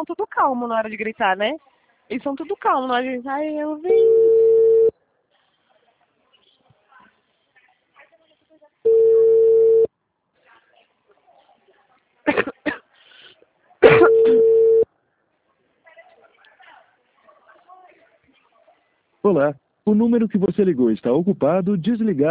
são tudo calmo na hora de gritar, né? Eles são tudo calmo na hora de gritar. Ai, eu vi. Olá, o número que você ligou está ocupado, desligado.